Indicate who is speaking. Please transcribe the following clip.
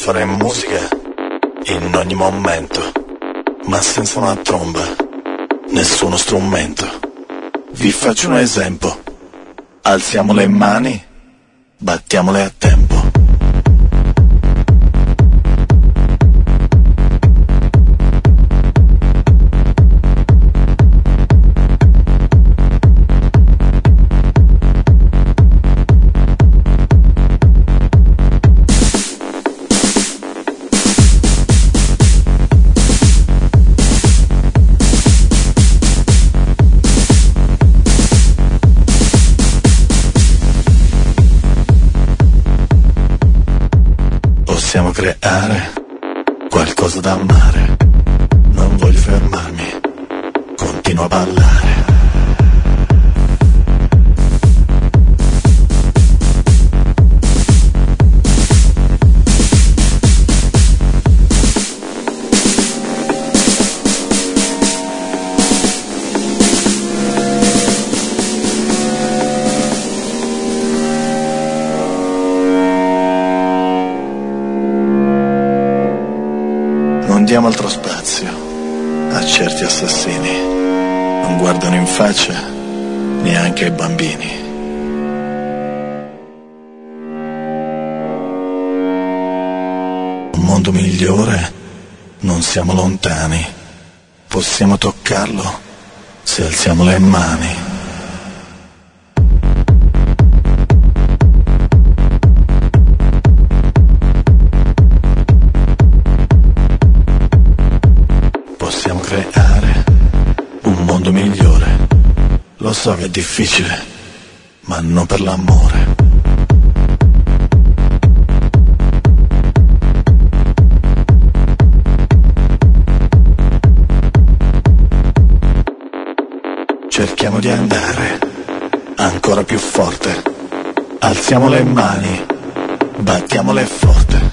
Speaker 1: fare musica in ogni momento, ma senza una tromba, nessuno strumento. Vi faccio un esempio: alziamo le mani, battiamole a tempo. Possiamo creare qualcosa da amare. Non voglio fermarmi, continuo a ballare. Non diamo altro spazio a certi assassini, non guardano in faccia neanche ai bambini. Un mondo migliore non siamo lontani, possiamo toccarlo se alziamo le mani. Possiamo creare un mondo migliore. Lo so che è difficile, ma non per l'amore. Cerchiamo di andare ancora più forte. Alziamo le mani, battiamole forte.